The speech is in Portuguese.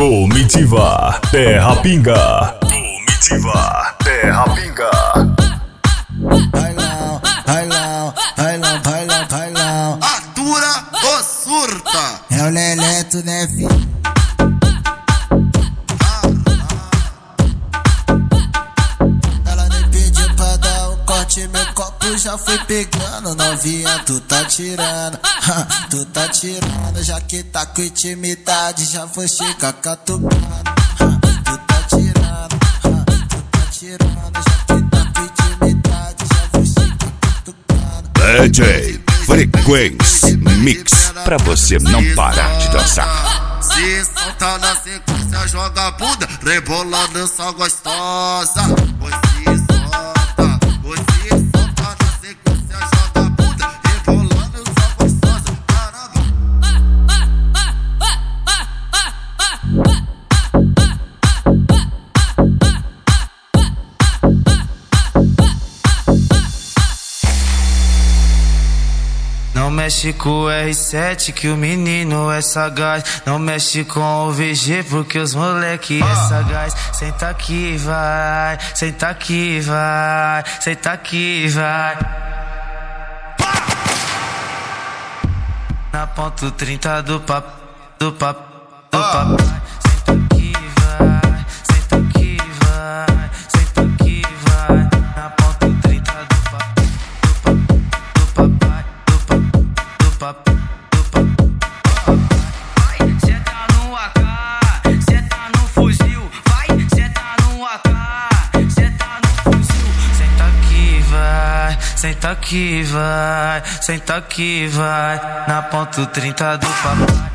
Comitiva Terra Pinga. Comitiva Terra Pinga. Bailão, bailão, bailão, bailão, bailão. Atura ou surta? É o Leleto, né, filho? Ela nem pediu pra dar um corte, meu copo já foi pegando. Novinha, tu tá tirando, tu tá tirando. Já que tá com intimidade, já vou chegar catucando. Tu tá tirando, tu tá tirando. Já que tá com intimidade, já vou chegar catucando. DJ Frequência Mix, pra você não parar de dançar. Se solta na sequência, joga a bunda, rebolando essa gostosa. Você solta na sequência, joga a bunda, rebolando essa gostosa. Caramba. Não mexe com o R7 que o menino é sagaz. Não mexe com o VG porque os moleque é sagaz. Senta aqui, vai, senta aqui, vai, senta aqui, vai. Na ponto 30 do papo, do papo, do papo. Senta aqui, vai, senta aqui, vai, senta aqui, vai. Na ponto 30 do papo, do papai, do papo, do papo, do papo. Vai, senta no AK, senta no fuzil. Vai, senta no AK, senta no fuzil. Senta aqui, vai, senta aqui, vai, senta aqui, vai. Na ponto 30 do papai.